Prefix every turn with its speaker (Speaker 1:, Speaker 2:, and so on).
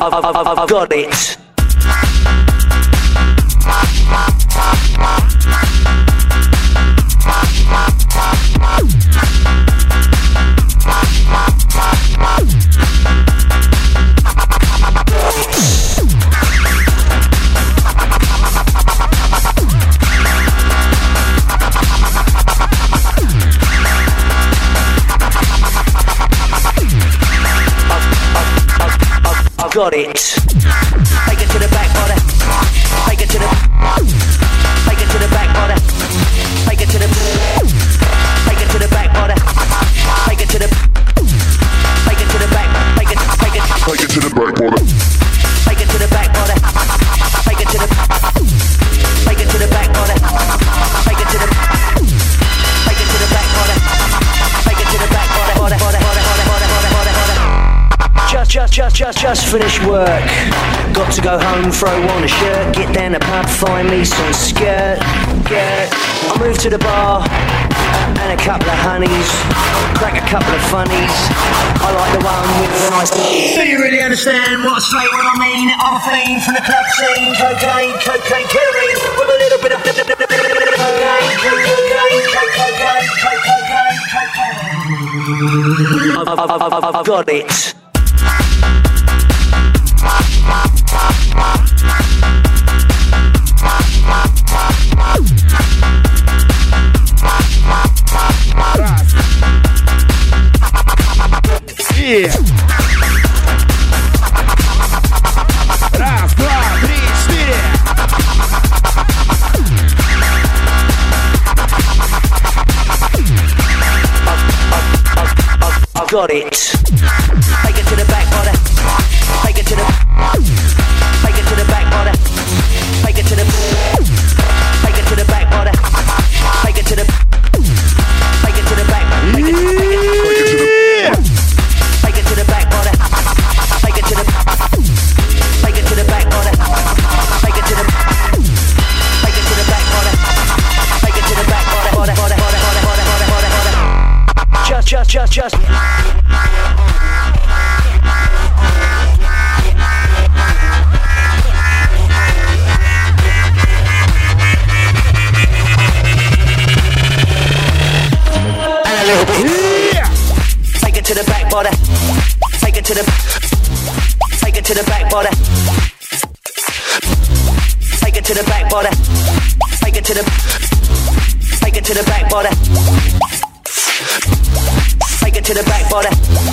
Speaker 1: I've got it. Got it. Take it to the back body. Take it to the. Take it to the back body. Take it to the. Take it to the back body. Take it to the. Take it to the back. Take it. Take it.
Speaker 2: Take it to the back body.
Speaker 1: Take it to the back body. Take it to the. Take it to the back body. Take it to the. Take it to the back body. Take it to the back body. Body. Body. Body. Body. Body. Body. Just finished work. Got to go home, throw on a shirt, get down the pub, find me some skirt. I move to the bar and a couple of honeys, crack a couple of funnies. I like the one with the nice. Do you really understand what I say when I mean? I'm a fiend from the club scene, cocaine, ketamine, with a little bit of cocaine. I've got it.
Speaker 3: Yeah. Раз, два, три, четыре.
Speaker 1: I've got it. Take it to the back body. Take it to the. Take it to the back body. Take it to the. Take it to the back body. Take it to the. Take it to the back. Take it to the. Take it to the back body. Take it to the. Take it to the back body. Take it to the. Take it to the back body. Take it to the back body. Body. Body. Body. Body. Body. Body. Body. Just. And a little bit.
Speaker 3: Yeah.
Speaker 1: Take it to the back body. Take it to the. Take it to the back body. Take it to the back body. Take it to the. Take it to the back body. Take it to the back body.